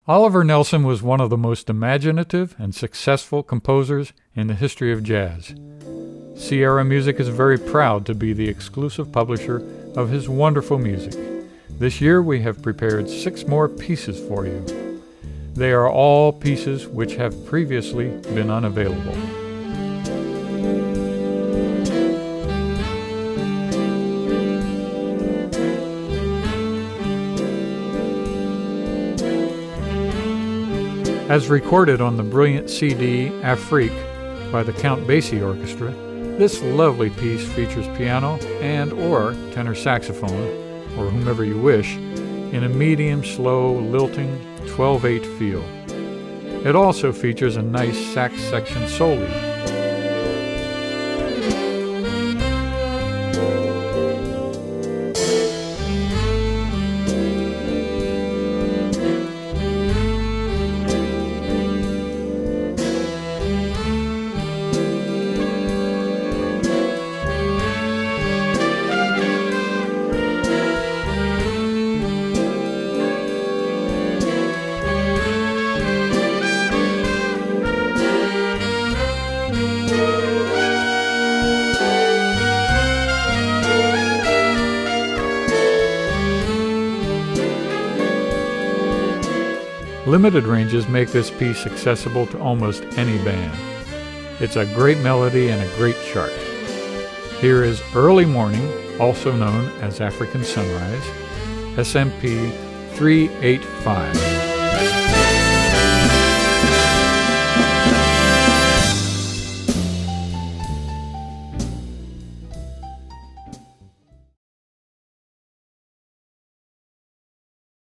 Oliver Nelson was one of the most imaginative and successful composers in the history of jazz. Sierra Music is very proud to be the exclusive publisher of his wonderful music. This year we have prepared 6 more pieces for you. They are all pieces which have previously been unavailable. As recorded on the brilliant CD Afrique by the Count Basie Orchestra, this lovely piece features piano and or tenor saxophone, or whomever you wish, in a medium, slow, lilting 12/8 feel. It also features a nice sax section solo. Limited ranges make this piece accessible to almost any band. It's a great melody and a great chart. Here is Early Morning, also known as African Sunrise, SMP 385.